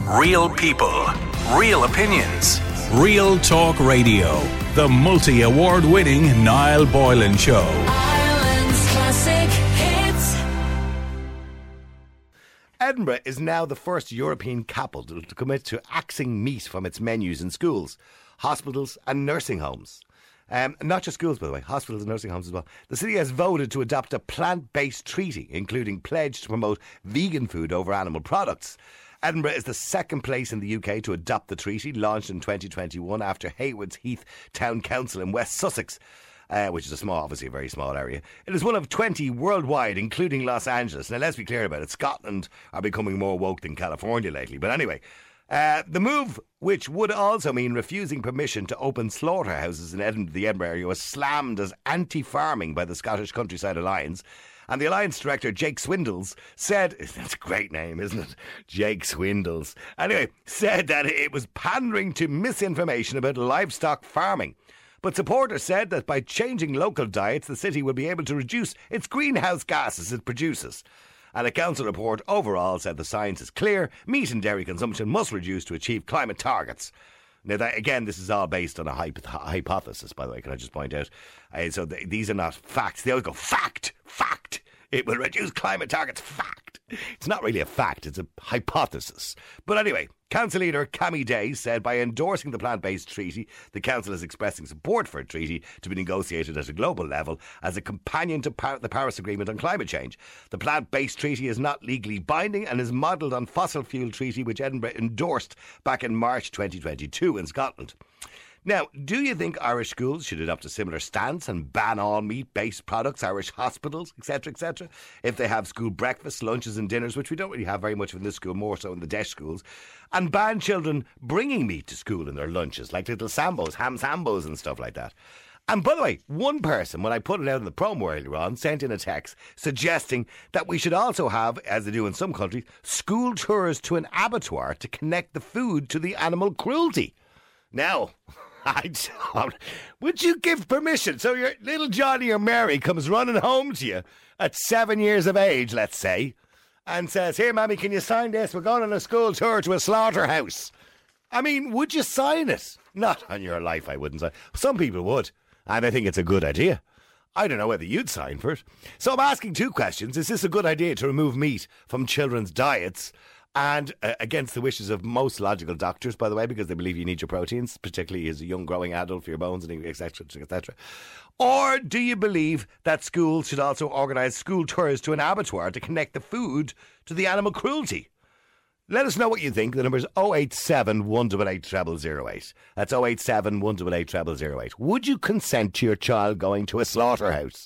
Real people, real opinions. Real Talk Radio. The multi-award winning Niall Boylan Show. Ireland's classic hits. Edinburgh is now the first European capital to commit to axing meat from its menus in schools, hospitals and nursing homes. Not just schools, by the way, hospitals and nursing homes as well. The city has voted to adopt a plant-based treaty, including pledge to promote vegan food over animal products. Edinburgh is the second place in the UK to adopt the treaty, launched in 2021 after Haywards Heath Town Council in West Sussex, which is obviously a very small area. It is one of 20 worldwide, including Los Angeles. Now, let's be clear about it. Scotland are becoming more woke than California lately. But anyway, the move, which would also mean refusing permission to open slaughterhouses in the Edinburgh area, was slammed as anti-farming by the Scottish Countryside Alliance. And the Alliance director, Jake Swindles, said, that's a great name, isn't it? Jake Swindles. Anyway, said that it was pandering to misinformation about livestock farming. But supporters said that by changing local diets, the city will be able to reduce its greenhouse gases it produces. And a council report overall said the science is clear. Meat and dairy consumption must reduce to achieve climate targets. Now, again, this is all based on a hypothesis, by the way, can I just point out? These are not facts. They always go, fact. It will reduce climate targets, fact. It's not really a fact, it's a hypothesis. But anyway, Council leader Cammy Day said by endorsing the plant-based treaty, the council is expressing support for a treaty to be negotiated at a global level as a companion to the Paris Agreement on climate change. The plant-based treaty is not legally binding and is modelled on fossil fuel treaty which Edinburgh endorsed back in March 2022 in Scotland. Now, do you think Irish schools should adopt a similar stance and ban all meat-based products, Irish hospitals, etc., if they have school breakfasts, lunches and dinners, which we don't really have very much of in this school, more so in the deaf schools, and ban children bringing meat to school in their lunches, like little sambos, ham sambos and stuff like that? And by the way, one person, when I put it out in the promo earlier on, sent in a text suggesting that we should also have, as they do in some countries, school tours to an abattoir to connect the food to the animal cruelty. Now, would you give permission? So your little Johnny or Mary comes running home to you at 7 years of age, let's say, and says, "Here, Mammy, can you sign this? We're going on a school tour to a slaughterhouse." I mean, would you sign it? Not on your life, I wouldn't sign. Some people would, and I think it's a good idea. I don't know whether you'd sign for it. So I'm asking two questions. Is this a good idea to remove meat from children's diets? And against the wishes of most logical doctors, by the way, because they believe you need your proteins, particularly as a young growing adult for your bones, and etc., etc. Or do you believe that schools should also organise school tours to an abattoir to connect the food to the animal cruelty? Let us know what you think. The number is 087 188 0008. That's 087 188 0008. Would you consent to your child going to a slaughterhouse?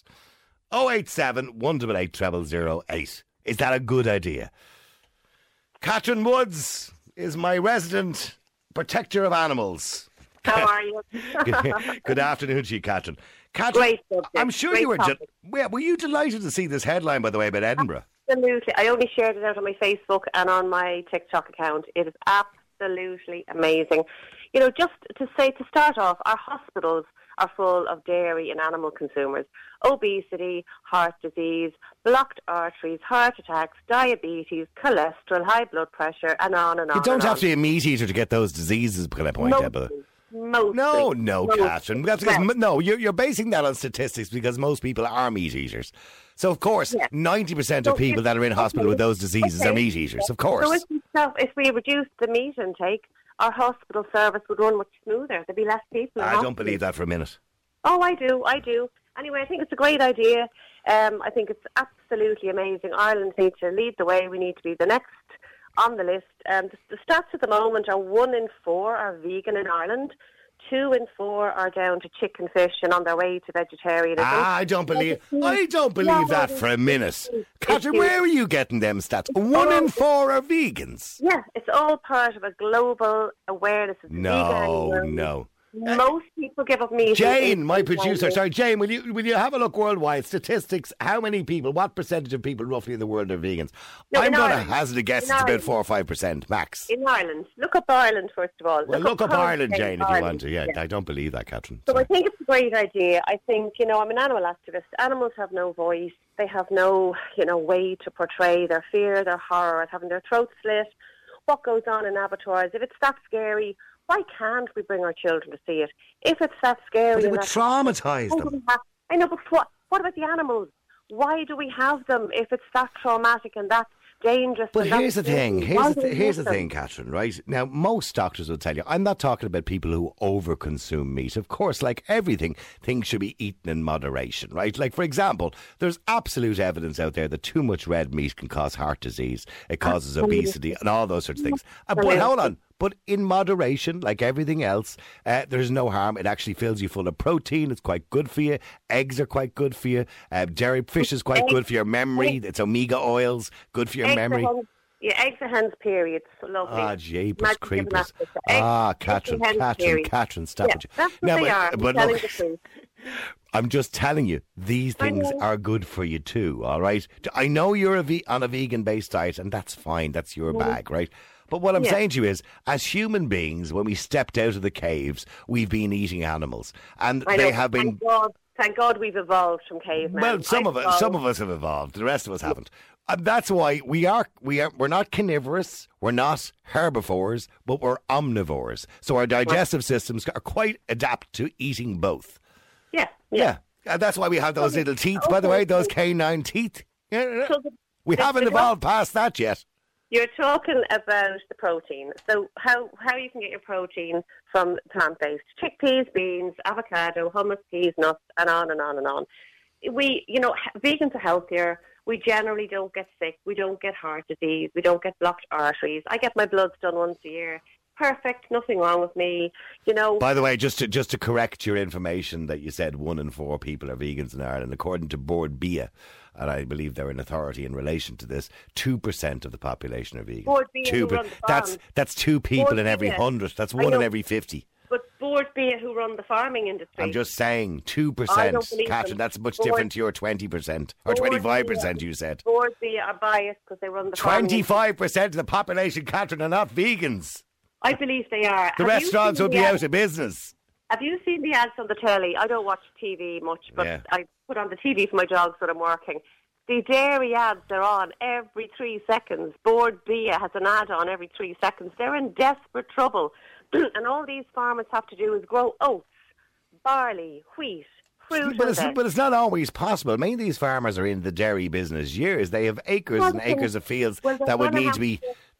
087 188 0008. Is that a good idea? Catherine Woods is my resident protector of animals. How are you? Good afternoon to you, Catherine. Catherine, Great subject. I'm sure Great you were. topic. Were you delighted to see this headline, by the way, about Edinburgh? Absolutely. I only shared it out on my Facebook and on my TikTok account. It is absolutely amazing. You know, just to start off, our hospitals are full of dairy and animal consumers. Obesity, heart disease, blocked arteries, heart attacks, diabetes, cholesterol, high blood pressure, and on and on. You don't have to be a meat eater to get those diseases, can I point out? Mostly. No, Catherine. That's because, no, you're basing that on statistics because most people are meat eaters. So, of course, 90% of people that are in hospital with those diseases are meat eaters, of course. So if we reduced the meat intake, our hospital service would run much smoother. There'd be less people in I hospital. don't believe that for a minute. Oh, I do. Anyway, I think it's a great idea. I think it's absolutely amazing. Ireland needs to lead the way. We need to be the next on the list. The stats at the moment are 1 in 4 are vegan in Ireland. 2 in 4 are down to chicken, fish, and on their way to vegetarianism. I don't believe that for a minute. Catherine, where are you getting them stats? 1 in 4 are vegans. Yeah, it's all part of a global awareness of vegan. No. Most people give up meat. Jane, my producer, Jane, will you have a look worldwide? Statistics, how many people, what percentage of people roughly in the world are vegans? No, I'm going to hazard a guess it's about 4 or 5% max. In Ireland. Look up Ireland, first of all. Well, look up Ireland, Jane, if you want to. Yeah, I don't believe that, Catherine. So I think it's a great idea. I think, I'm an animal activist. Animals have no voice. They have no, way to portray their fear, their horror at having their throats slit. what goes on in abattoirs. If it's that scary, why can't we bring our children to see it? If it's that scary... But it would traumatise them. I know, but what about the animals? Why do we have them if it's that traumatic and that dangerous? But here's the thing. Here's the thing, thing, Catherine, right? Now, most doctors will tell you, I'm not talking about people who overconsume meat. Of course, like everything, things should be eaten in moderation, right? Like, for example, there's absolute evidence out there that too much red meat can cause heart disease. It causes obesity and all those sorts of things. But hold on. But in moderation, like everything else, there's no harm. It actually fills you full of protein. It's quite good for you. Eggs are quite good for you. Dairy fish is quite good for your memory. It's omega oils, good for your memory. Eggs are hens, period. So lovely. Ah, jeepers creepers. Catherine, stop it. That's what they are. But telling look, the truth. I'm just telling you, these things are good for you too, all right? I know you're on a vegan-based diet, and that's fine. That's your bag, right? But what I'm saying to you is, as human beings, when we stepped out of the caves, we've been eating animals. And they have been... Thank God we've evolved from cavemen. Well, some of us have evolved. The rest of us haven't. And that's why we're not carnivorous, we're not herbivores, but we're omnivores. So our digestive systems are quite adept to eating both. Yeah. And that's why we have those little teeth, by the way, those canine teeth. We haven't evolved past that yet. You're talking about the protein. So how you can get your protein from plant-based. Chickpeas, beans, avocado, hummus, peas, nuts, and on and on and on. Vegans are healthier. We generally don't get sick. We don't get heart disease. We don't get blocked arteries. I get my bloods done once a year. Perfect. Nothing wrong with me. By the way, just to correct your information that you said 1 in 4 people are vegans in Ireland, according to Board Bia, and I believe they're an authority in relation to this, 2% of the population are vegan. Board Bia who run the farm. That's 2 people in every 100. That's 1 in every 50. But Board Bia who run the farming industry. I'm just saying 2%, Catherine. That's much different to your 20% or 25%. You said. Board Bia are biased because they run the farming. 25% of the population, Catherine, are not vegans. I believe they are. The restaurants would be out of business. Have you seen the ads on the telly? I don't watch TV much, but I put on the TV for my dogs when I'm working. The dairy ads are on every 3 seconds. Board Bia has an ad on every 3 seconds. They're in desperate trouble. And all these farmers have to do is grow oats, barley, wheat, fruit. But it's not always possible. Many of these farmers are in the dairy business years. They have acres and acres of fields that would need to be...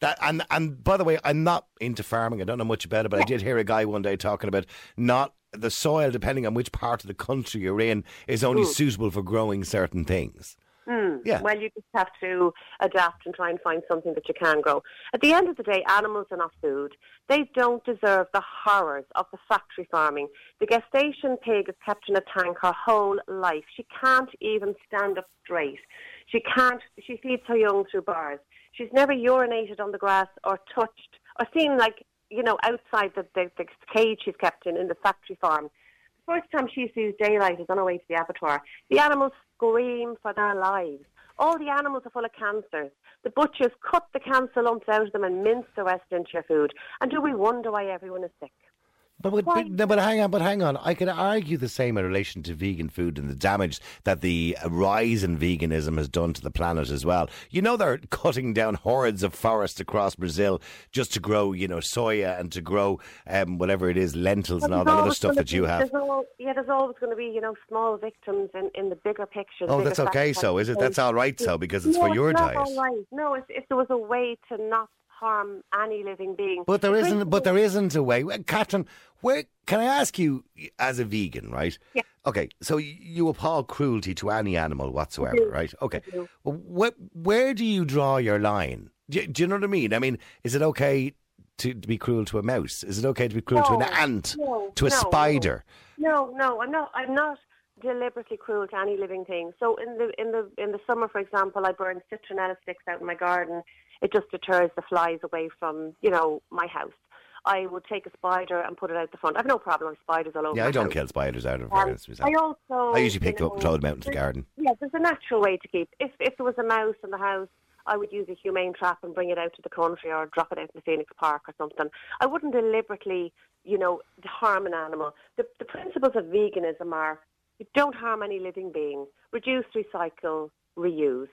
And by the way, I'm not into farming. I don't know much about it, but I did hear a guy one day talking about not the soil, depending on which part of the country you're in, is only suitable for growing certain things. Yeah. Well, you just have to adapt and try and find something that you can grow. At the end of the day, animals are not food. They don't deserve the horrors of the factory farming. The gestation pig is kept in a tank her whole life. She can't even stand up straight. She feeds her young through bars. She's never urinated on the grass or touched or seen, outside the cage she's kept in the factory farm. The first time she sees daylight is on her way to the abattoir. The animals scream for their lives. All the animals are full of cancers. The butchers cut the cancer lumps out of them and mince the rest into your food. And do we wonder why everyone is sick? But hang on. I could argue the same in relation to vegan food and the damage that the rise in veganism has done to the planet as well. They're cutting down hordes of forests across Brazil just to grow, soya and to grow whatever it is, lentils and all that other stuff that you have. There's always going to be, small victims in the bigger picture. Oh, that's okay, so is it? That's all right, so, because it's for your diet. All right. No, if there was a way to not harm any living being. But there isn't a way. Catherine, can I ask you, as a vegan, right? Yeah. Okay, so you appall cruelty to any animal whatsoever, right? Okay. Well, where do you draw your line? Do you know what I mean? I mean, is it okay to be cruel to a mouse? Is it okay to be cruel to an ant? To a spider? No, I'm not deliberately cruel to any living thing. So in the summer, for example, I burn citronella sticks out in my garden. It just deters the flies away from, my house. I would take a spider and put it out the front. I've no problem with spiders all over. Yeah, I don't kill spiders out of fairness myself. I usually pick them up and throw them out into the garden. Yeah, there's a natural way to keep. If there was a mouse in the house, I would use a humane trap and bring it out to the country or drop it out in the Phoenix Park or something. I wouldn't deliberately, harm an animal. The principles of veganism are you don't harm any living being, reduce, recycle, reuse.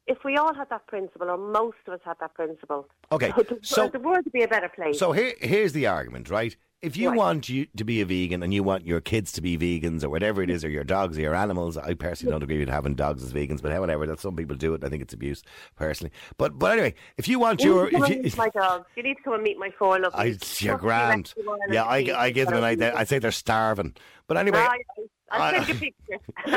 if we all had that principle, or most of us had that principle, Okay, the world would be a better place. So here's the argument, right? If you want you to be a vegan and you want your kids to be vegans or whatever it is, or your dogs or your animals, I personally don't agree with having dogs as vegans, but whatever, that some people do it. I think it's abuse, personally. But anyway, if you want you need to come and meet my dogs. You need to come and meet my four lovely. You're grand. Yeah, I give them a night. I say they're starving. But anyway. I'll send you pictures.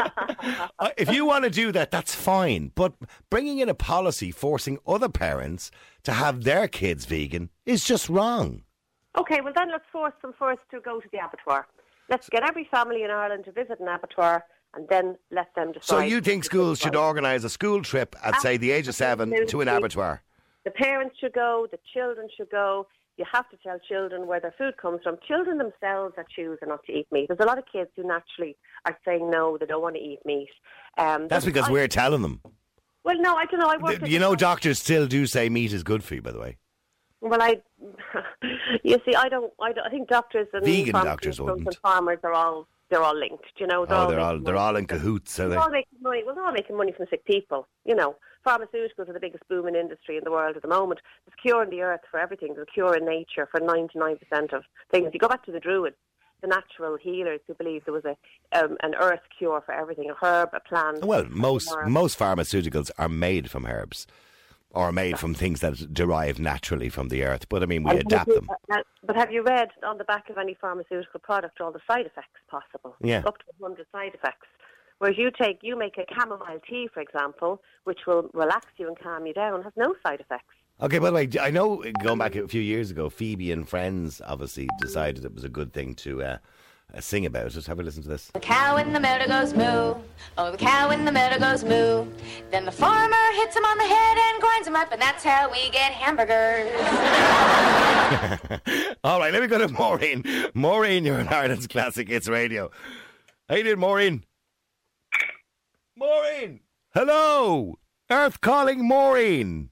If you want to do that, that's fine. But bringing in a policy forcing other parents to have their kids vegan is just wrong. Okay, well then let's force them first to go to the abattoir. Let's get every family in Ireland to visit an abattoir and then let them decide. So you think schools should organise a school trip at, say, the age of 7 to an abattoir? The parents should go, the children should go. You have to tell children where their food comes from. Children themselves are choosing not to eat meat. There's a lot of kids who naturally are saying no, they don't want to eat meat. That's because we're telling them. Well, no, I don't know. Doctors still do say meat is good for you, by the way. Well, you see, I think doctors and vegan doctors wouldn't. And farmers they're all linked. You know, they're all in cahoots, are they? They're all making money. Well, they're all making money from sick people. You know, pharmaceuticals are the biggest booming industry in the world at the moment. There's a cure in the earth for everything. There's a cure in nature for 99% of things. You go back to the Druids, the natural healers who believed there was an earth cure for everything, a herb, a plant. Well, most pharmaceuticals are made from herbs. Or made from things that derive naturally from the earth. But, I mean, we adapt them. But have you read on the back of any pharmaceutical product all the side effects possible? Yeah. Up to 100 side effects. Whereas you make a chamomile tea, for example, which will relax you and calm you down, has no side effects. Okay, by the way, I know going back a few years ago, Phoebe and Friends obviously decided it was a good thing to sing about it. Have a listen to this. The cow in the meadow goes moo. Oh, the cow in the meadow goes moo. Then the farmer hits him on the head and grinds him up, and that's how we get hamburgers. All right, let me go to Maureen. Maureen, you're in Ireland's Classic Hits Radio. How you doing, Maureen? Maureen! Hello! Earth calling Maureen!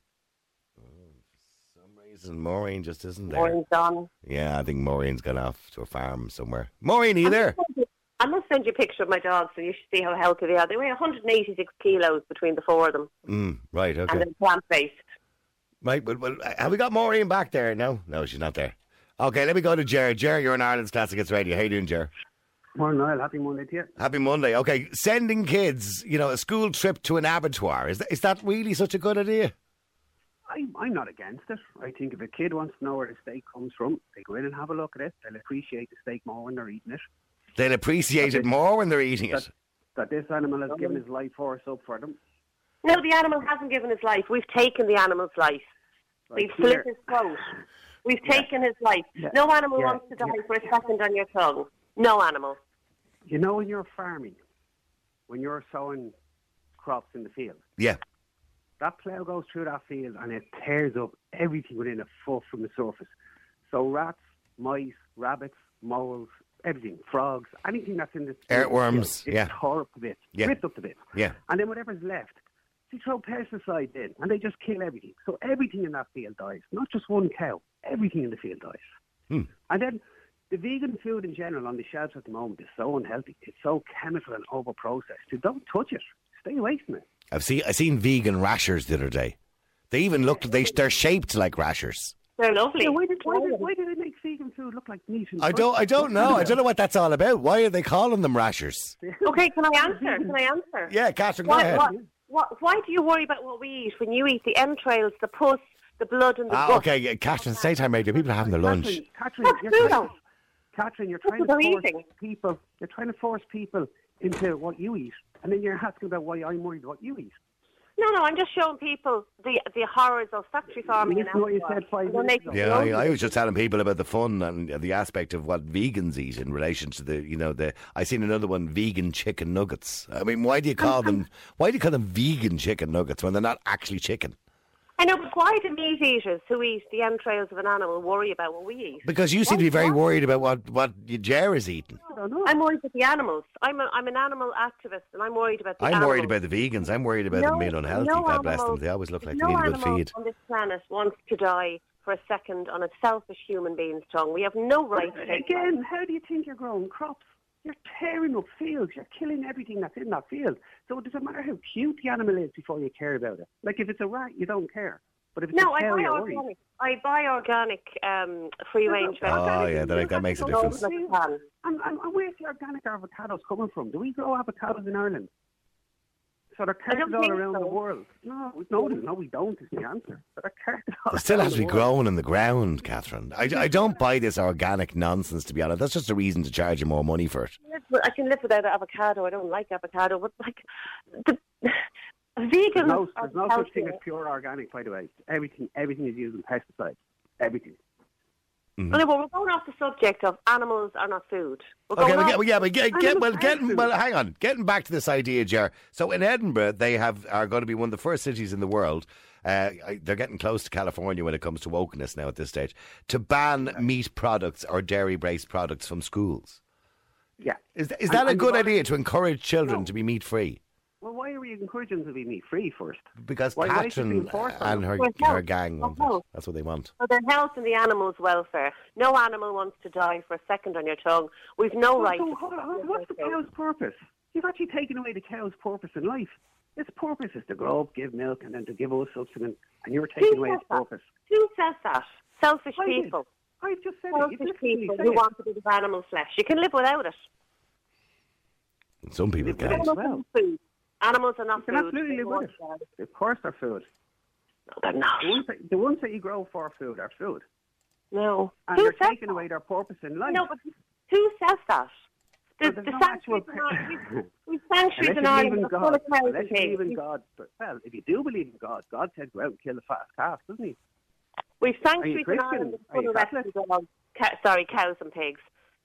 For some reason, Maureen just isn't there. Maureen's gone. Yeah, I think Maureen's gone off to a farm somewhere. Maureen, are you there? I must send you a picture of my dogs so you should see how healthy they are. They weigh 186 kilos between the four of them. Right, okay. And they're plant-based. Right, well, have we got Maureen back there? No, she's not there. Okay, let me go to Ger. Ger, you're in Ireland's Classic Hits Radio. How you doing, Ger? Morning, Niall. Happy Monday to you. Happy Monday. Okay, sending kids, a school trip to an abattoir, is that really such a good idea? I'm not against it. I think if a kid wants to know where the steak comes from, they go in and have a look at it. They'll appreciate the steak more when they're eating it. They'll appreciate it more when they're eating it. That this animal has given his life force up for them. No, the animal hasn't given his life. We've taken the animal's life. We've slit his throat. We've taken his life. Yeah. No animal wants to die for a second on your tongue. No animal. You know, when you're farming, when you're sowing crops in the field, that plough goes through that field and it tears up everything within a foot from the surface. So rats, mice, rabbits, moles, everything, frogs, anything that's in the earthworms, it's tore up a bit, ripped up a bit. Yeah. And then whatever's left, they throw pesticides in and they just kill everything. So everything in that field dies, not just one cow. Everything in the field dies. And then the vegan food in general on the shelves at the moment is so unhealthy. It's so chemical and over-processed. You don't touch it. Stay away from it. I seen vegan rashers the other day. They even they're shaped like rashers. They're lovely. Yeah, why do they make vegan food look like meat? I don't know. I don't know what that's all about. Why are they calling them rashers? Okay, can I answer? Yeah, Catherine, go ahead. Why do you worry about what we eat when you eat the entrails, the pus, the blood and the gut? Okay, Catherine, Daytime Radio, people are having their lunch. Catherine, you're trying to force people into what you eat, and then you're asking about why I'm worried what you eat. No, I'm just showing people the horrors of factory farming. Listen to what you said 5 minutes ago. Yeah, I was just telling people about the fun and the aspect of what vegans eat in relation to the I seen another one, vegan chicken nuggets. I mean, why do you call them vegan chicken nuggets when they're not actually chicken? I know, but why do meat eaters who eat the entrails of an animal worry about what we eat? Because you seem to be very worried about what Ger is eating. I'm worried about the animals. I'm an animal activist, and I'm worried about the animals. I'm worried about the vegans. I'm worried about them being unhealthy. God bless them. They always look like they need a good feed. No animal on this planet wants to die for a second on a selfish human being's tongue. We have no right to take Again, how do you think you're growing crops? You're tearing up fields. You're killing everything that's in that field. So it doesn't matter how cute the animal is before you care about it. Like if it's a rat, you don't care. But if it's a cow, you're worried. I buy organic, free-range vegetables. Oh, yeah, that makes a difference. And where's the organic avocados coming from? Do we grow avocados in Ireland? So they're carted all around the world. No, we don't is the answer. But they're carted all They still around have to be the world. grown in the ground, Catherine. I don't buy this organic nonsense, to be honest. That's just a reason to charge you more money for it. I can live without avocado. I don't like avocado. But, like, vegan... There's no such thing as pure organic, by the way. Everything is using pesticides. Everything. Mm-hmm. Well, we're going off the subject of animals are not food. Hang on. Getting back to this idea, Ger. So in Edinburgh, they are going to be one of the first cities in the world. They're getting close to California when it comes to wokeness now at this stage, to ban meat products or dairy-based products from schools. Yeah. Is that a good idea to encourage children to be meat-free? Well, why are we encouraging them to be meat-free first? Because why Catherine and her gang want that. That's what they want. For their health and the animal's welfare. No animal wants to die for a second on your tongue. We've no right. So hold on. What's the cow's purpose? You've actually taken away the cow's purpose in life. Its purpose is to grow up, give milk, and then to give us substance, and you're taking away its purpose. Who says that? Selfish people. I've just said Selfish people who want a bit of animal flesh. You can live without it. Some people can. Food. Animals are not food. You can absolutely live with it. Of course they're food. No, they're not. The ones that you grow for food are food. No. And you're taking away their purpose in life. No, but who says that? We've sanctuaries in Ireland full of cows and pigs. Well, if you do believe in God, God said go out and kill the fattest calf, doesn't he? We've sanctuaries in Ireland full of rescue dogs. Cows and pigs.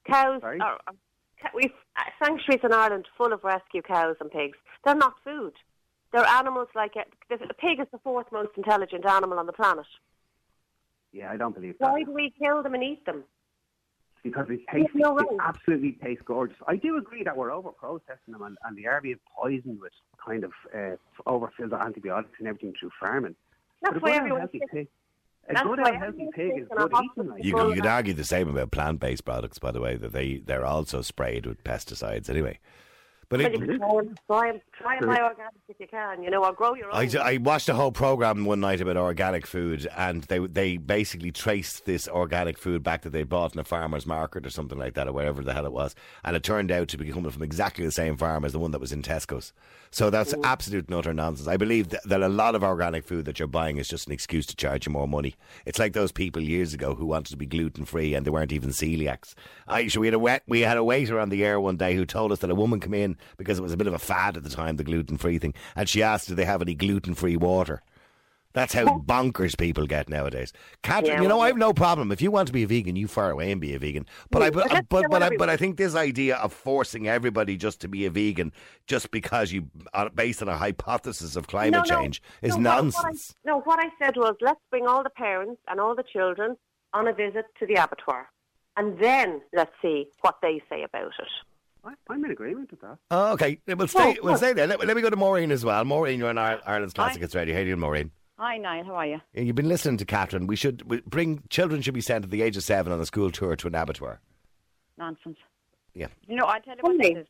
We've sanctuaries in Ireland full of rescue cows and pigs. They're not food. They're animals like a pig is the fourth most intelligent animal on the planet. Yeah, I don't believe that. Why do we kill them and eat them? Because it absolutely tastes gorgeous. I do agree that we're over-processing them and they are being poisoned with kind of overfilled with antibiotics and everything through farming. That's why everyone's A good healthy pig is good eating. You could argue the same about plant-based products, by the way, that they're also sprayed with pesticides anyway. But you can try and buy organic if you can, or grow your own. I watched a whole programme one night about organic food, and they basically traced this organic food back that they bought in a farmer's market or something like that, or wherever the hell it was, and it turned out to be coming from exactly the same farm as the one that was in Tesco's. So that's absolute and utter nonsense. I believe that a lot of organic food that you're buying is just an excuse to charge you more money. It's like those people years ago who wanted to be gluten-free and they weren't even celiacs. We had a waiter on the air one day who told us that a woman came in because it was a bit of a fad at the time, the gluten-free thing, and she asked, do they have any gluten-free water? That's how bonkers people get nowadays. Catherine, I have no problem. If you want to be a vegan, you far away and be a vegan. But I think this idea of forcing everybody just to be a vegan just because based on a hypothesis of climate change is nonsense. What I said was, let's bring all the parents and all the children on a visit to the abattoir, and then let's see what they say about it. I'm in agreement with that. Oh, okay. We'll stay there. Let me go to Maureen as well. Maureen, you're on Ireland's Classic Hits Radio. How are you doing, Maureen? Hi, Niall. How are you? You've been listening to Catherine. Children should be sent at the age of 7 on a school tour to an abattoir. Nonsense. Yeah. I tell you what this is.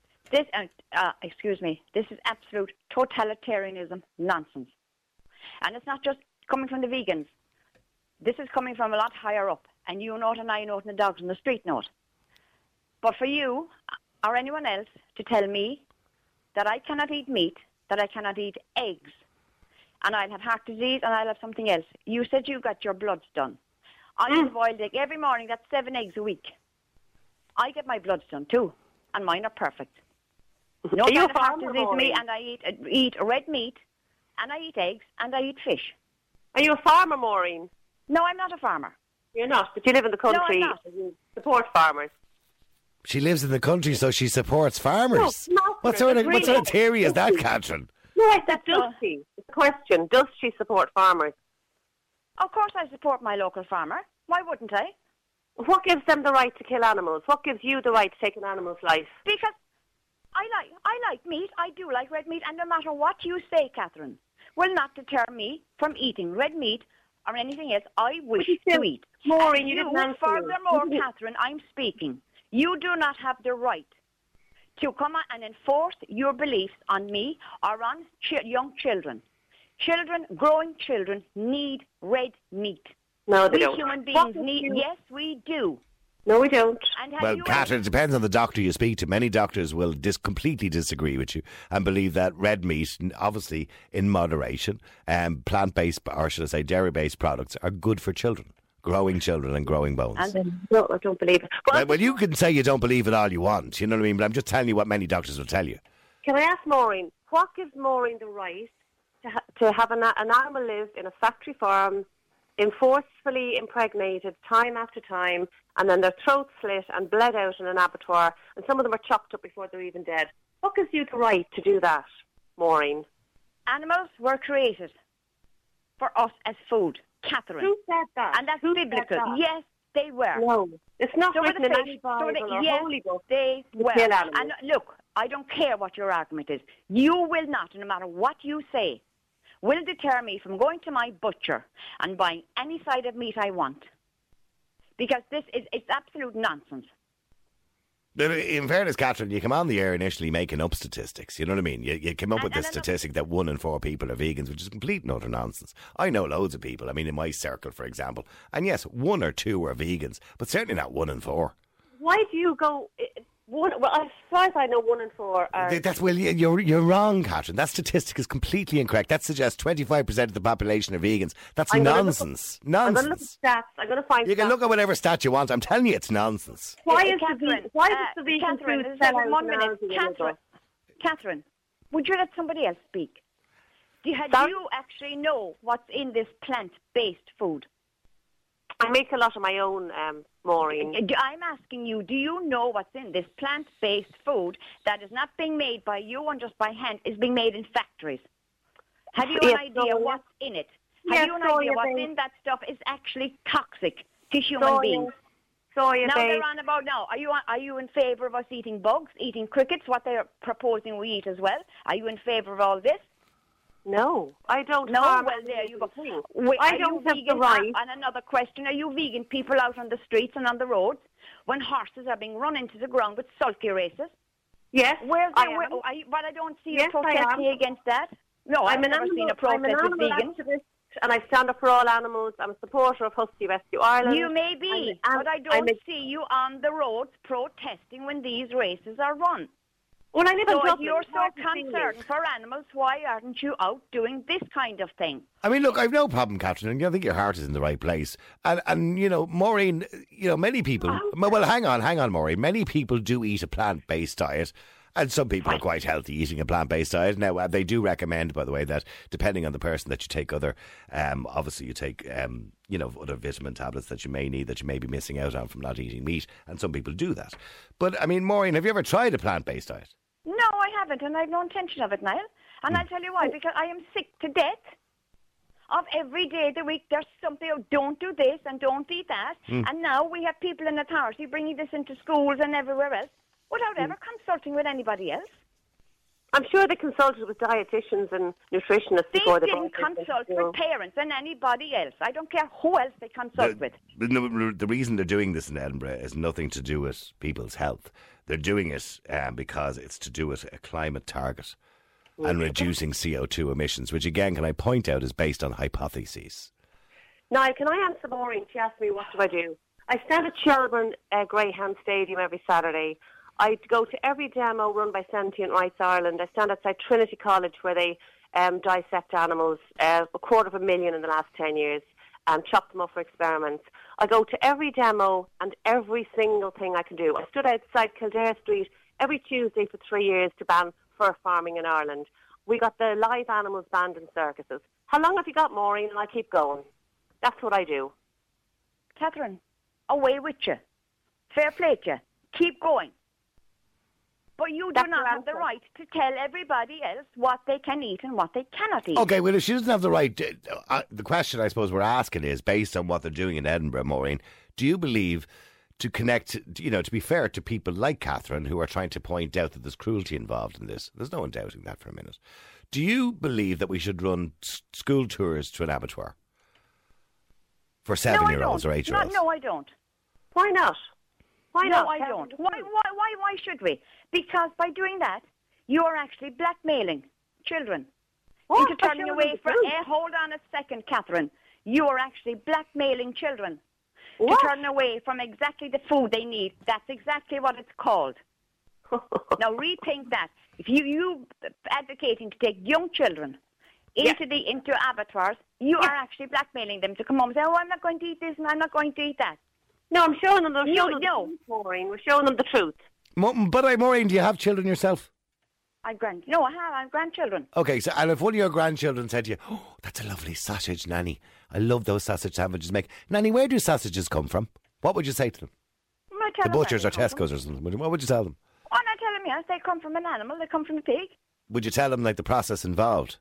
This is absolute totalitarianism nonsense. And it's not just coming from the vegans. This is coming from a lot higher up. And you know it and I know it and the dogs on the street know it. But for you or anyone else to tell me that I cannot eat meat, that I cannot eat eggs, and I'll have heart disease and I'll have something else. You said you got your bloods done. I eat a boiled egg every morning. That's 7 eggs a week. I get my bloods done too, and mine are perfect. No kind of heart disease to me, and I eat red meat, and I eat eggs, and I eat fish. Are you a farmer, Maureen? No, I'm not a farmer. You're not, but you live in the country. No, I'm not. You support farmers. She lives in the country, so she supports farmers. No, what sort of theory is that, Catherine? No, does she? It's a question. Does she support farmers? Of course I support my local farmer. Why wouldn't I? What gives them the right to kill animals? What gives you the right to take an animal's life? Because I like meat. I do like red meat. And no matter what you say, Catherine, will not deter me from eating red meat or anything else I wish to eat. Maureen, you didn't answer. Furthermore, Catherine, I'm speaking. You do not have the right to come and enforce your beliefs on me or on young children. Growing children need red meat. No, they we don't. Human beings need. Yes, we do. No, we don't. And Well, Catherine, it depends on the doctor you speak to. Many doctors will completely disagree with you and believe that red meat, obviously in moderation, plant-based, or should I say dairy-based products are good for children, growing children and growing bones. No, I don't believe it. Well, you can say you don't believe it all you want, you know what I mean? But I'm just telling you what many doctors will tell you. Can I ask Maureen, what gives Maureen the right to have an animal live in a factory farm, forcefully impregnated time after time, and then their throats slit and bled out in an abattoir, and some of them are chopped up before they're even dead? What gives you the right to do that, Maureen? Animals were created for us as food, Catherine. Who said that? And that's Who biblical. said that? Yes, they were. No, it's not So were written the in fish. any Bible or yes, holy book. they to were. kill animals. And look, I don't care what your argument is. You will not, no matter what you say, will deter me from going to my butcher and buying any side of meat I want. Because it's absolute nonsense. But in fairness, Catherine, you come on the air initially making up statistics. You know what I mean? You came up with this statistic that 1 in 4 people are vegans, which is complete and utter nonsense. I know loads of people. I mean, in my circle, for example. And yes, 1 or 2 are vegans, but certainly not 1 in 4. Why do you go... Well, as far as I know, 1 in 4 are... You're wrong, Catherine. That statistic is completely incorrect. That suggests 25% of the population are vegans. That's nonsense. I'm going to look at stats. I'm going to find You can look at whatever stat you want. I'm telling you it's nonsense. Why is the vegan food sell out 1 minute. now? Catherine, would you let somebody else speak? Do you actually know what's in this plant-based food? I make a lot of my own, Maureen. I'm asking you, do you know what's in this plant-based food that is not being made by you and just by hand, is being made in factories? Have you an idea what's in it? Have you an idea what's in that stuff is actually toxic to human beings? Soya now base. they're on about now. Are you in favour of us eating bugs, eating crickets, what they're proposing we eat as well? Are you in favour of all this? No, I don't. No, well, there you go. I don't have the right. And another question, are you vegan people out on the streets and on the roads when horses are being run into the ground with sulky races? Yes, but I don't see you protesting against that. No, I've never seen a protest with vegans. Activist, and I stand up for all animals. I'm a supporter of Husky Rescue Ireland. You may be, but I don't see you on the roads protesting when these races are run. Well, I live in Dublin. If you're so concerned for animals, why aren't you out doing this kind of thing? I mean, look, I've no problem, Catherine, and I think your heart is in the right place. And you know, Maureen, many people... Well, hang on, Maureen. Many people do eat a plant-based diet, and some people are quite healthy eating a plant-based diet. Now, they do recommend, by the way, that depending on the person, that you take other... obviously, you take... other vitamin tablets that you may need, that you may be missing out on from not eating meat, and some people do that. But, I mean, Maureen, have you ever tried a plant-based diet? No, I haven't, and I have no intention of it, Niall. And I'll tell you why, because I am sick to death of every day of the week there's something, don't do this and don't eat that. And now we have people in authority bringing this into schools and everywhere else without ever consulting with anybody else. I'm sure they consulted with dietitians and nutritionists before they didn't consult with parents and anybody else. I don't care who else they consult with. The reason they're doing this in Edinburgh is nothing to do with people's health. They're doing it because it's to do with a climate target and reducing CO2 emissions, which again, can I point out, is based on hypotheses. Now, can I answer Maureen? She asked me, what do I do? I stand at Shelbourne Greyhound Stadium every Saturday. I go to every demo run by Sentient Rights Ireland. I stand outside Trinity College where they dissect animals, 250,000 in the last 10 years, and chop them up for experiments. I go to every demo and every single thing I can do. I stood outside Kildare Street every Tuesday for 3 years to ban fur farming in Ireland. We got the live animals banned in circuses. How long have you got, Maureen? And I keep going. That's what I do. Catherine, away with you. Fair play to you. Keep going. But you do not have the right to tell everybody else what they can eat and what they cannot eat. Okay, well, if she doesn't have the right... the question I suppose we're asking is, based on what they're doing in Edinburgh, Maureen, do you believe, to connect, to be fair to people like Catherine who are trying to point out that there's cruelty involved in this, there's no one doubting that for a minute, do you believe that we should run school tours to an abattoir for 7-year-olds or 8-year-olds? No, I don't. Why not? Why not? No, I don't. Why should we? Because by doing that, you are actually blackmailing children into turning away from... hold on a second, Catherine. You are actually blackmailing children to turn away from exactly the food they need. That's exactly what it's called. Now rethink that. If you advocating to take young children into abattoirs, you are actually blackmailing them to come home and say, "Oh, I'm not going to eat this and I'm not going to eat that." No, I'm showing them. Maureen, we're showing them the truth. But Maureen, do you have children yourself? I have grandchildren. Okay, so and if one of your grandchildren said to you, "Oh, that's a lovely sausage, Nanny. I love those sausage sandwiches you make." Nanny, where do sausages come from? What would you say to them? The butchers or Tesco's or something. What would you tell them? Oh, I tell them, yes, they come from an animal. They come from a pig. Would you tell them like the process involved?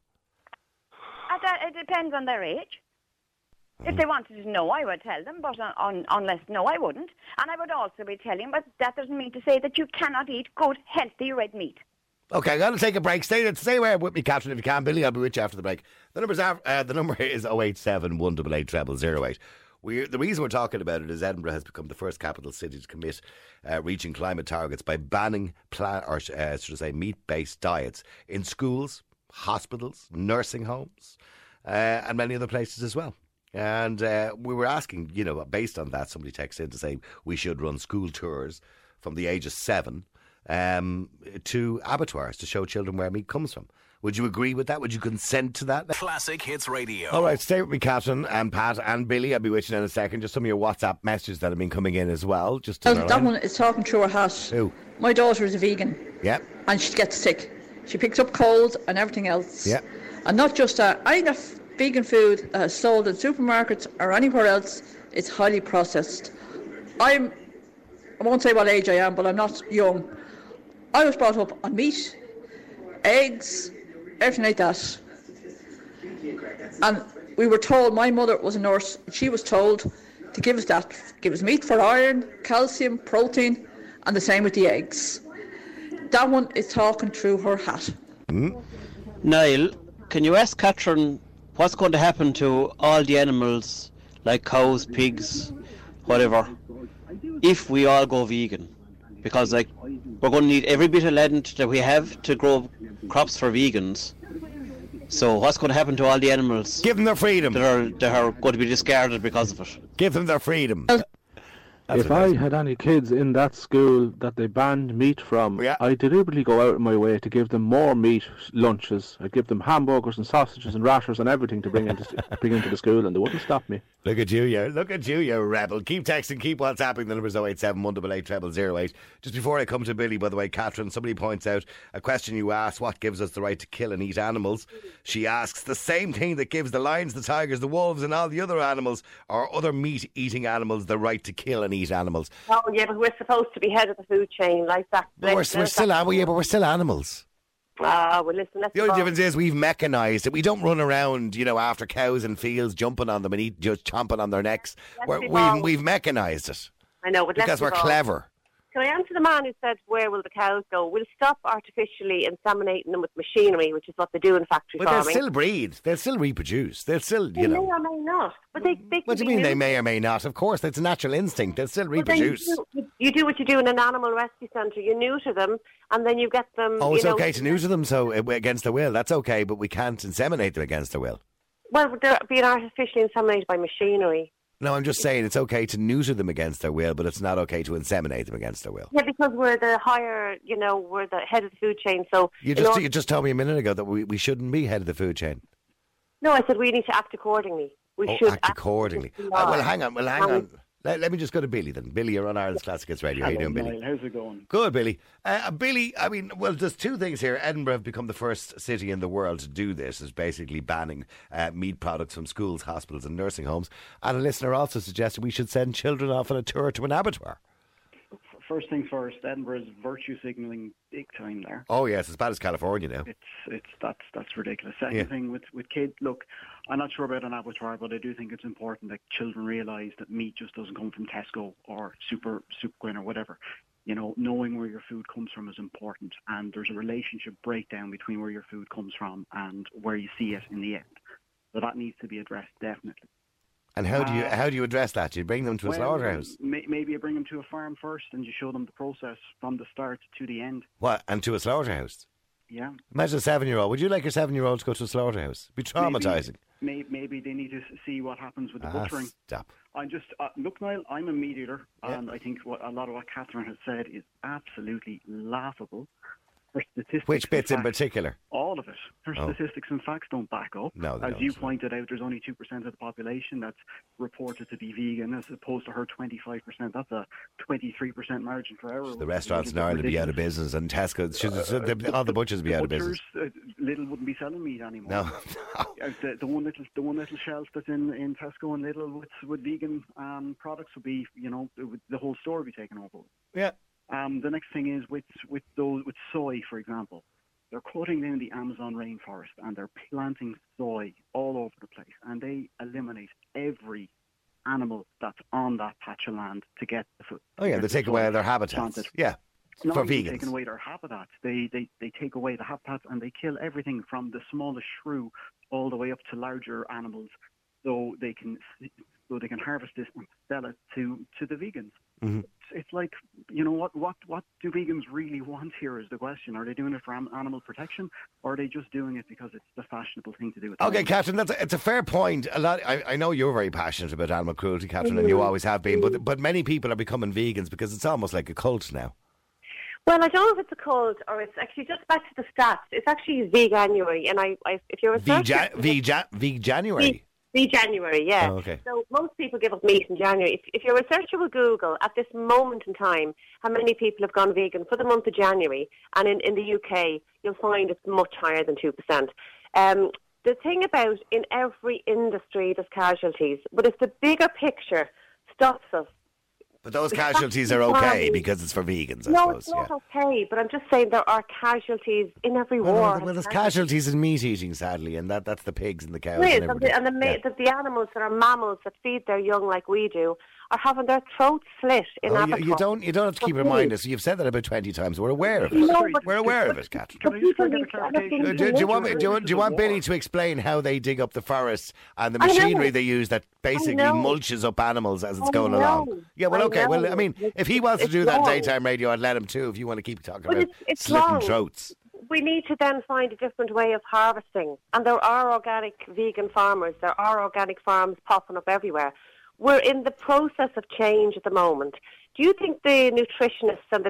It depends on their age. If they wanted to know, I would tell them, but unless no, I wouldn't. And I would also be telling them, but that doesn't mean to say that you cannot eat good, healthy red meat. Okay, I'm going to take a break. Stay where with me, Catherine, if you can. Billy, I'll be with you after the break. The number is 087 188 0008. The reason we're talking about it is Edinburgh has become the first capital city to commit reaching climate targets by banning meat-based diets in schools, hospitals, nursing homes, and many other places as well. And we were asking, based on that, somebody texted in to say we should run school tours from the age of 7 to abattoirs to show children where meat comes from. Would you agree with that? Would you consent to that? Classic Hits Radio. All right, stay with me, Catherine and Pat and Billy. I'll be with you in a second. Just some of your WhatsApp messages that have been coming in as well. That one is talking through her hat. Who? My daughter is a vegan. Yeah. And she gets sick. She picks up colds and everything else. Yeah. And not just that. Any vegan food sold in supermarkets or anywhere else, it's highly processed. I won't say what age I am, but I'm not young. I was brought up on meat, eggs, everything like that. And we were told, my mother was a nurse, she was told to give us meat for iron, calcium, protein, and the same with the eggs. That one is talking through her hat. Niall, can you ask Catherine what's going to happen to all the animals, like cows, pigs, whatever, if we all go vegan? Because we're going to need every bit of land that we have to grow crops for vegans. So what's going to happen to all the animals? Give them their freedom. That are going to be discarded because of it. Give them their freedom. If I had any kids in that school that they banned meat from, I'd deliberately go out of my way to give them more meat lunches. I'd give them hamburgers and sausages and rashers and everything to bring into the school, and they wouldn't stop me. Look at you, you rebel. Keep texting, keep WhatsApping. The number's 087 188 0008. Just before I come to Billy, by the way, Catherine, somebody points out a question you asked, what gives us the right to kill and eat animals? She asks, the same thing that gives the lions, the tigers, the wolves and all the other animals or other meat-eating animals the right to kill and eat animals. Oh, yeah, but we're supposed to be head of the food chain like that. But we're still animals. Well, listen, the only difference is we've mechanised it. We don't run around, after cows in fields, jumping on them and just chomping on their necks. We've mechanised it. I know, but because we're clever. Can I answer the man who said, where will the cows go? We'll stop artificially inseminating them with machinery, which is what they do in factory farming. But they'll still breed. They'll still reproduce. They'll still, They may or may not. But they what do you mean they may or may not? Of course, it's a natural instinct. They'll still reproduce. You do what you do in an animal rescue centre. You neuter them, and then you get them... Oh, it's okay to neuter them so against their will. That's okay, but we can't inseminate them against their will. Well, they're being artificially inseminated by machinery. No, I'm just saying it's okay to neuter them against their will, but it's not okay to inseminate them against their will. Yeah, because we're the higher, we're the head of the food chain. So you just told me a minute ago that we shouldn't be head of the food chain. No, I said we need to act accordingly. We should act accordingly. Well, hang on. Let me just go to Billy then. Billy, you're on Ireland's Classic Hits Radio. How you doing, Billy? How's it going? Good, Billy. Billy, there's two things here. Edinburgh have become the first city in the world to do this, is basically banning meat products from schools, hospitals and nursing homes. And a listener also suggested we should send children off on a tour to an abattoir. First thing first, Edinburgh is virtue signalling big time there. Oh yes, as bad as California now. That's ridiculous. Second thing with kids, look, I'm not sure about an abattoir, but I do think it's important that children realise that meat just doesn't come from Tesco or Superquinn or whatever. Knowing where your food comes from is important, and there's a relationship breakdown between where your food comes from and where you see it in the end. So that needs to be addressed, definitely. And how do you address that? Do you bring them to a slaughterhouse? Maybe you bring them to a farm first, and you show them the process from the start to the end. What? And to a slaughterhouse? Yeah. Imagine a 7-year-old. Would you like your 7-year-old to go to a slaughterhouse? It'd be traumatising. Maybe they need to see what happens with the butchering. Stop. I'm just look, Niall. I'm a meat eater, and I think a lot of what Catherine has said is absolutely laughable. Her statistics. Which bits in particular? All of it. Her statistics and facts don't back up. No, they as don't. you pointed out, there's only 2% of the population that's reported to be vegan, as opposed to her 25%. That's a 23% margin for error. The restaurants in Ireland would be out of business, and Tesco, all the butchers would be out of business. Lidl wouldn't be selling meat anymore. No. The one little shelf that's in Tesco and Lidl with vegan products would be, the whole store would be taken over. Yeah. The next thing is with soy, for example. They're cutting down the Amazon rainforest and they're planting soy all over the place, and they eliminate every animal that's on that patch of land to get the food. Oh yeah, they take away their habitats. Yeah, not for even vegans. taking away their habitats. They take away the habitats and they kill everything from the smallest shrew all the way up to larger animals, so they can harvest this and sell it to the vegans. Mm-hmm. It's like, what do vegans really want here is the question. Are they doing it for animal protection, or are they just doing it because it's the fashionable thing to do? Okay, Catherine, it's a fair point. I know you're very passionate about animal cruelty, Catherine, and you always have been, but many people are becoming vegans because it's almost like a cult now. Well, I don't know if it's a cult or it's actually just back to the stats. It's actually Veganuary, and if you're a Veganuary. January, yeah. Oh, okay. So most people give up meat in January. If your researcher will Google at this moment in time how many people have gone vegan for the month of January, and in the UK, you'll find it's much higher than 2%. The thing about in every industry there's casualties, but if the bigger picture stops us. But those casualties are okay because it's for vegans, I suppose. It's not okay, but I'm just saying there are casualties in every war. Well, there's casualties in meat eating, sadly, and that's the pigs and the cows. It is, the animals that are mammals that feed their young like we do are having their throats slit in abattoirs. You don't have to keep reminding us. You've said that about 20 times. We're aware of it. We're aware of it, Catherine. Do you want Billy to explain how they dig up the forests and the machinery they use that basically mulches up animals as it's going along? Yeah, well, okay. Well, I mean, if he wants to do that in daytime radio, I'd let him too, if you want to keep talking about slitting throats. We need to then find a different way of harvesting. And there are organic vegan farmers. There are organic farms popping up everywhere. We're in the process of change at the moment. Do you think the nutritionists and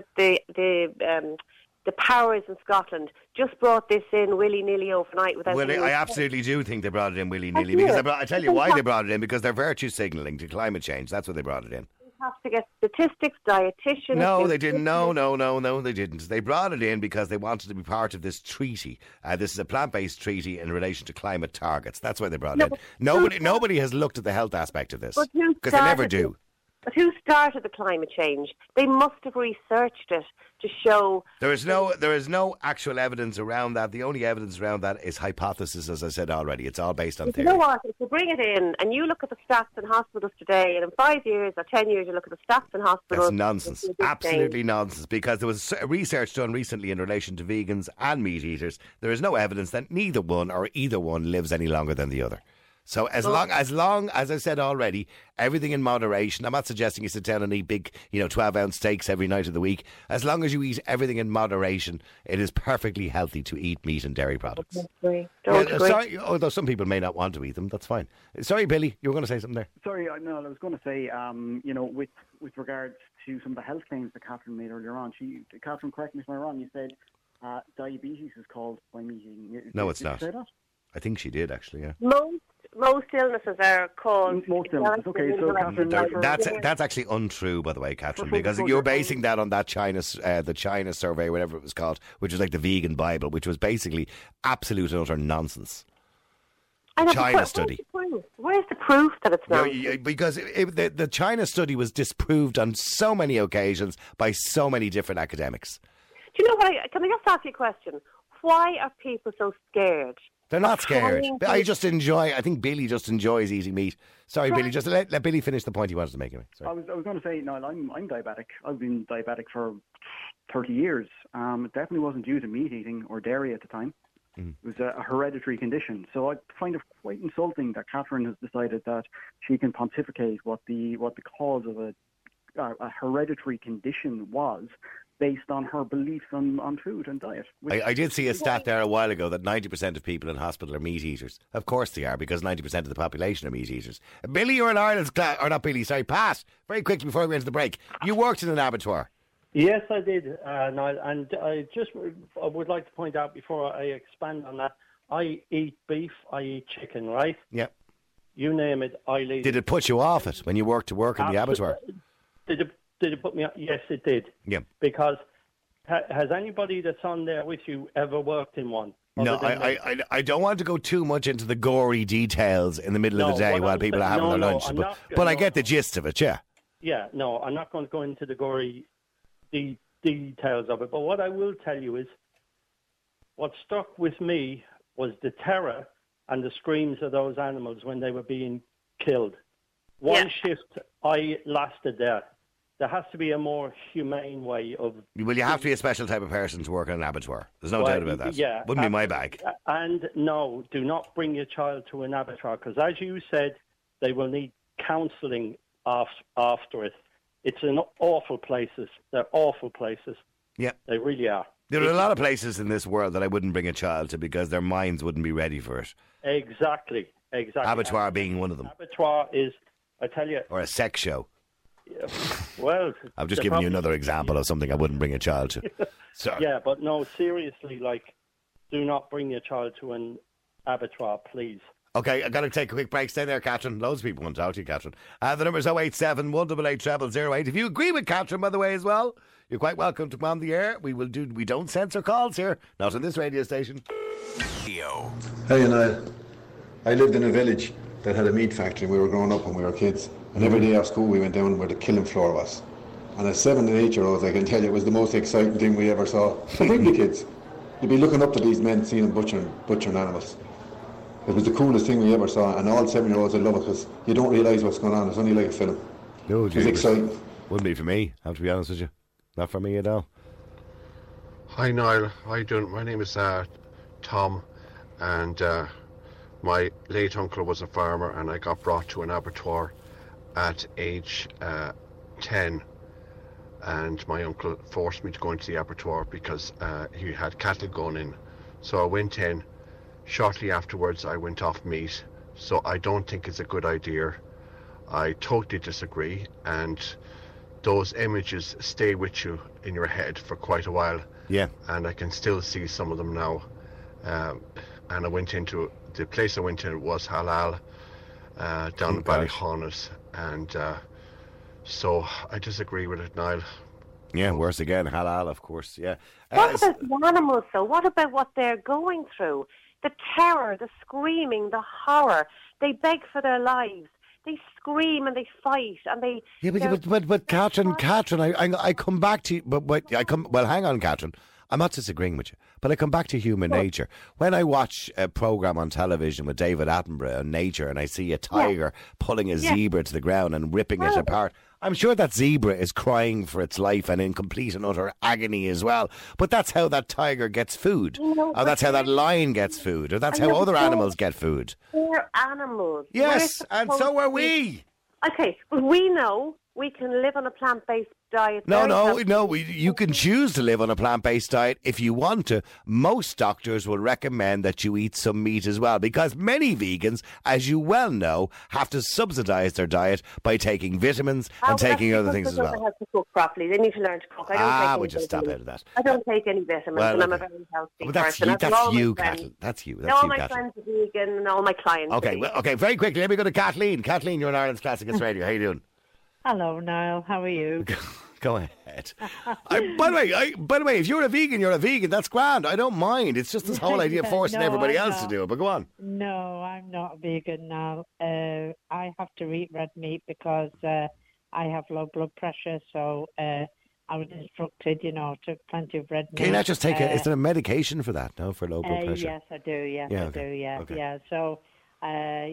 the powers in Scotland just brought this in willy-nilly overnight without... Well, I absolutely do think they brought it in willy-nilly, because I tell you why they brought it in, because they're virtue signalling to climate change. That's why they brought it in. Have to get statistics, dietitians... No, they didn't. No, they didn't. They brought it in because they wanted to be part of this treaty. This is a plant-based treaty in relation to climate targets. That's why they brought it in. Nobody has looked at the health aspect of this, because they never do. But who started the climate change? They must have researched it to show... There is no actual evidence around that. The only evidence around that is hypothesis, as I said already. It's all based on theory. You know what? If you bring it in and you look at the stats in hospitals today, and in 5 years or 10 years you look at the stats in hospitals... That's nonsense. Absolutely nonsense. Because there was research done recently in relation to vegans and meat eaters. There is no evidence that neither one or either one lives any longer than the other. So as long as I said already, everything in moderation. I'm not suggesting you sit down and eat big, 12-ounce steaks every night of the week. As long as you eat everything in moderation, it is perfectly healthy to eat meat and dairy products. Don't agree. Sorry, although some people may not want to eat them, that's fine. Sorry, Billy, you were going to say something there. Sorry, no, I was going to say, with regards to some of the health claims that Catherine made earlier on. Catherine, correct me if I'm wrong. You said diabetes is caused by meat eating. No, it's not. I think she did, actually. Yeah. Most illnesses are caused... Most illnesses, okay. So, Catherine, that's actually untrue, by the way, Catherine, because you're basing that on that the China survey, whatever it was called, which was like the vegan Bible, which was basically absolute and utter nonsense. China study. Where's the proof that it's not? Because the China study was disproved on so many occasions by so many different academics. Do you know what? Can I just ask you a question? Why are people so scared? They're not scared. I think Billy just enjoys eating meat. Sorry, Billy, just let Billy finish the point he wanted to make. Sorry. I was going to say, no, I'm diabetic. I've been diabetic for 30 years. It definitely wasn't due to meat eating or dairy at the time. It was a hereditary condition. So I find it quite insulting that Catherine has decided that she can pontificate what the cause of a hereditary condition was, based on her beliefs on food and diet. I did see a stat there a while ago that 90% of people in hospital are meat eaters. Of course they are, because 90% of the population are meat eaters. Billy, you're in Ireland's class, or not Billy, sorry, Pat, very quickly before we went to the break. You worked in an abattoir. Yes, I did, Niall, and I would like to point out before I expand on that, I eat beef, I eat chicken, right? Yep. You name it, I'll eat it. Did it put you off it when you worked in the abattoir? Did it put me on? Yes, it did. Yeah. Because has anybody that's on there with you ever worked in one? No, I don't want to go too much into the gory details in the middle of the day while people are having their lunch. But I get the gist of it, yeah. Yeah, no, I'm not going to go into the gory details of it. But what I will tell you is what stuck with me was the terror and the screams of those animals when they were being killed. One shift I lasted there. There has to be a more humane way of... Well, you have to be a special type of person to work in an abattoir. There's no doubt about that. Yeah, Wouldn't be my bag. And no, do not bring your child to an abattoir, because as you said, they will need counselling after it. It's in awful places. They're awful places. Yeah. They really are. There are a lot of places in this world that I wouldn't bring a child to because their minds wouldn't be ready for it. Exactly. Abattoir being one of them. Abattoir is, I tell you... Or a sex show. Yeah, well... I've just given you another example of something I wouldn't bring a child to. Sorry. Yeah, but no, seriously, do not bring your child to an abattoir, please. Okay, I've got to take a quick break. Stay there, Catherine. Loads of people want to talk to you, Catherine. The number is 087 188 0008. If you agree with Catherine, by the way, as well, you're quite welcome to come on the air. We don't censor calls here. Not on this radio station. Hey, Niall. I lived in a village that had a meat factory. We were growing up when we were kids. And every day after school, we went down where the killing floor was. And as 7 and 8 year olds, I can tell you, it was the most exciting thing we ever saw. Particularly kids. You'd be looking up to these men, seeing them butchering animals. It was the coolest thing we ever saw, and all 7 year olds would love it because you don't realise what's going on. It's only like a film. No, it's exciting. Wouldn't be for me, I have to be honest with you. Not for me at all. Hi, Niall. How you doing? My name is Tom, and my late uncle was a farmer, and I got brought to an abattoir at age 10, and my uncle forced me to go into the abattoir because he had cattle going in. So I went in. Shortly afterwards, I went off meat, so I don't think it's a good idea. I totally disagree, and those images stay with you in your head for quite a while. Yeah. And I can still see some of them now. And I went into, the place I went to was halal, down in Ballyhonus, and so I disagree with it, Niall. Yeah, worse again, halal, of course, yeah. What about the animals, though? What about what they're going through? The terror, the screaming, the horror. They beg for their lives. They scream and they fight and they... Yeah, but Catherine, I come back to you, well, hang on, Catherine. I'm not disagreeing with you, but I come back to human nature. When I watch a programme on television with David Attenborough on nature and I see a tiger pulling a zebra to the ground and ripping it apart, I'm sure that zebra is crying for its life and in complete and utter agony as well. But that's how that tiger gets food. Or that's how that lion gets food. Or that's how other animals get food. They're animals. Yes, and so are we. Okay, but we know we can live on a plant-based diet. No, you can choose to live on a plant-based diet if you want to. Most doctors will recommend that you eat some meat as well, because many vegans, as you well know, have to subsidise their diet by taking vitamins and taking other things as well. They have to cook properly. They need to learn to cook. We'll just stop out of that. I don't take any vitamins, and I'm a very healthy person. That's you, Kathleen. That's you. All my friends are vegan, and all my clients. Okay, very quickly, let me go to Kathleen. Kathleen, you're on Ireland's Classics Radio. How you doing? Hello, Niall. How are you? Go ahead. By the way, if you're a vegan, you're a vegan. That's grand. I don't mind. It's just this whole idea of forcing everybody else to do it. But go on. No, I'm not a vegan now. I have to eat red meat because I have low blood pressure. So I was instructed, took plenty of red meat. Can you not just take is there a medication for that? No, for low blood pressure? Yes, I do. Yes, I do. Yeah, okay. Yeah. So. I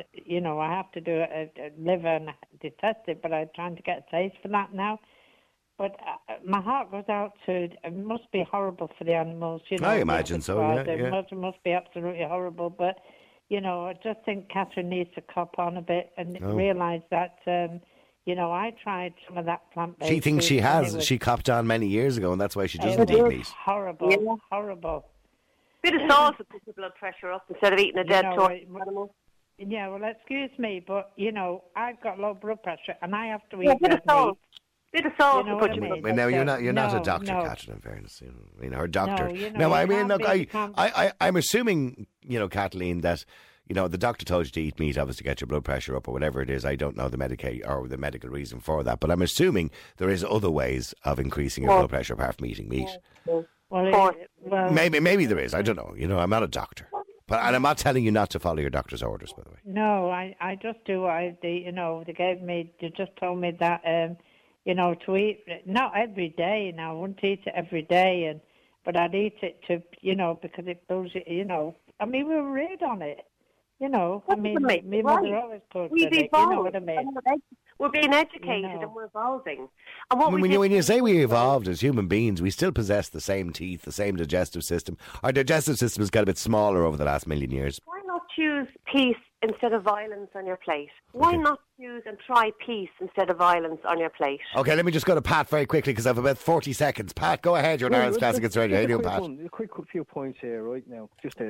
have to do a liver and detest it, but I'm trying to get a taste for that now. But my heart goes out to, it must be horrible for the animals, you know. I imagine so, It must be absolutely horrible. But, you know, I just think Catherine needs to cop on a bit and realise that, you know, I tried some of that plant-based She thinks she has. anyway. She copped on many years ago, and that's why she doesn't eat meat. Horrible, horrible. Bit of salt to put the blood pressure up instead of eating a dead tortoise animal. Yeah, well, excuse me, but, you know, I've got low blood pressure and I have to eat bit of salt. meat. Bit of salt You know to put what I your mean? blood Now you're pressure. not a doctor, no. Catherine. In fairness, I mean, her doctor. No, you know, no, I you mean, can't look, be- you can't- I'm assuming, you know, Kathleen, that you know the doctor told you to eat meat, obviously, to get your blood pressure up or whatever it is. I don't know the medical reason for that, but I'm assuming there is other ways of increasing your blood pressure apart from eating meat. Well, Maybe there is. I don't know. You know, I'm not a doctor, and I'm not telling you not to follow your doctor's orders, by the way. No, I just do what they just told me that, you know, to eat, not every day, now I wouldn't eat it every day, but I'd eat it to, you know, because it builds it, you know, I mean, we were raised on it, you know, I mean, my mother always cooked We've it, evolved. you know what I mean? We're being educated and we're evolving. And what When you say we evolved as human beings, we still possess the same teeth, the same digestive system. Our digestive system has got a bit smaller over the last million years. Why not choose peace instead of violence on your plate? Why not choose and try peace instead of violence on your plate? Okay, let me just go to Pat very quickly because I have about 40 seconds. Pat, go ahead. You're an Ireland's Classic Hits Radio. How you doing, Pat? A quick few points here right now.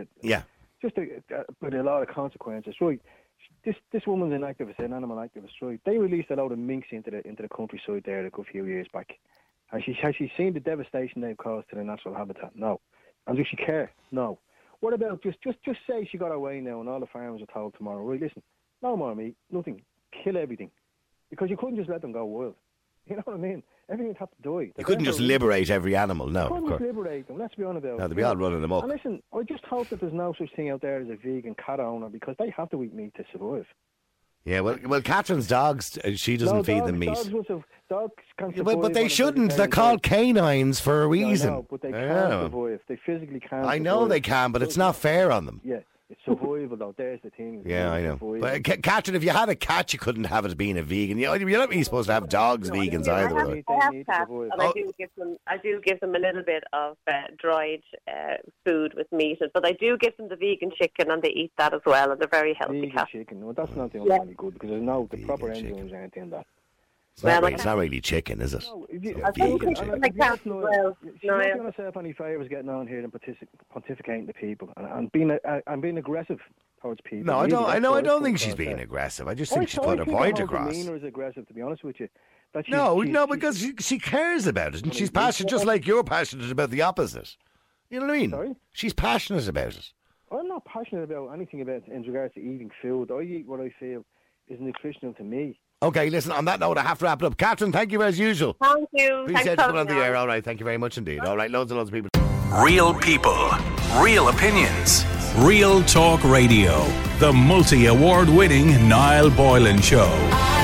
With a lot of consequences. Right, this woman's an activist, an animal activist. Right, they released a load of minks into the countryside there a good few years back. Has she seen the devastation they've caused to the natural habitat? No. And does she care? No. What about just say she got her way now and all the farmers are told tomorrow, right, listen, no more meat, nothing, kill everything. Because you couldn't just let them go wild. You know what I mean? Everything would have to die. You couldn't just liberate every animal, no. You couldn't Of course. just liberate them, let's be honest about it. No, they'd be all running amok. And listen, I just hope that there's no such thing out there as a vegan cat owner because they have to eat meat to survive. Yeah, well, Catherine's dogs, she doesn't feed them meat. Dogs can survive. But they shouldn't. They're called canines for a reason. No, but they can't survive. They physically can't. I know they can, but it's not fair on them. Yeah, it's survival though. There's the thing. Yeah, I know. But Catherine, if you had a cat, you couldn't have it being a vegan. You're not really supposed to have dogs vegans either. I have cats, and I do give them a little bit of dried food with meat, but I do give them the vegan chicken, and they eat that as well, and they're very healthy vegan cats. chicken. Well, that's not doing any good because there's no the proper enzymes or anything in that. It's not really chicken, is it? I think it's like cats as well. She's not doing herself any favours getting on here and pontificating to people and being aggressive towards people. No, I don't think she's being aggressive. I just think she's put her point across. Demeanour is aggressive, to be honest with you. Because she cares about it, and she's passionate, just like you're passionate about the opposite. You know what I mean? Sorry? She's passionate about it. I'm not passionate about anything in regards to eating food. I eat what I feel is nutritional to me. Okay, listen, on that note, I have to wrap it up. Catherine, thank you as usual. Thank you. Appreciate you coming on the air. All right, thank you very much indeed. All right, loads and loads of people. Real people, real opinions. Real Talk Radio. The multi-award winning Niall Boylan Show.